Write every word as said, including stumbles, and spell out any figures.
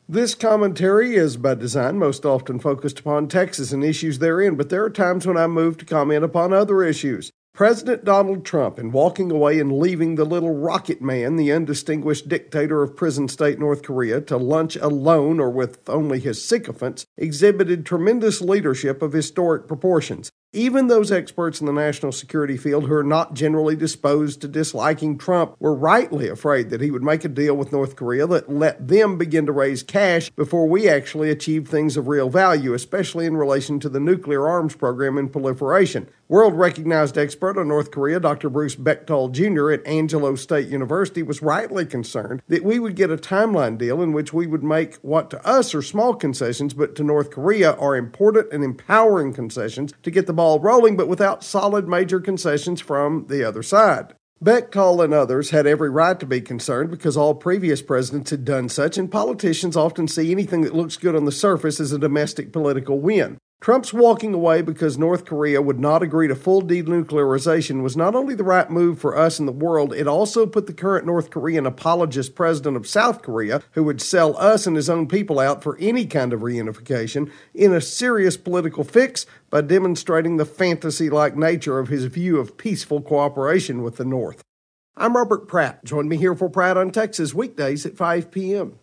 This commentary is by design most often focused upon Texas and issues therein, but there are times when I move to comment upon other issues. President Donald Trump, in walking away and leaving the little rocket man, the undistinguished dictator of prison state North Korea, to lunch alone or with only his sycophants, exhibited tremendous leadership of historic proportions. Even those experts in the national security field who are not generally disposed to disliking Trump were rightly afraid that he would make a deal with North Korea that let them begin to raise cash before we actually achieve things of real value, especially in relation to the nuclear arms program and proliferation. World-recognized expert on North Korea, Doctor Bruce Bechtold Junior at Angelo State University, was rightly concerned that we would get a timeline deal in which we would make what to us are small concessions, but to North Korea are important and empowering concessions to get the ball rolling, but without solid major concessions from the other side. Bechtold and others had every right to be concerned because all previous presidents had done such, and politicians often see anything that looks good on the surface as a domestic political win. Trump's walking away because North Korea would not agree to full denuclearization was not only the right move for us and the world, it also put the current North Korean apologist president of South Korea, who would sell us and his own people out for any kind of reunification, in a serious political fix by demonstrating the fantasy-like nature of his view of peaceful cooperation with the North. I'm Robert Pratt. Join me here for Pratt on Texas weekdays at five p.m.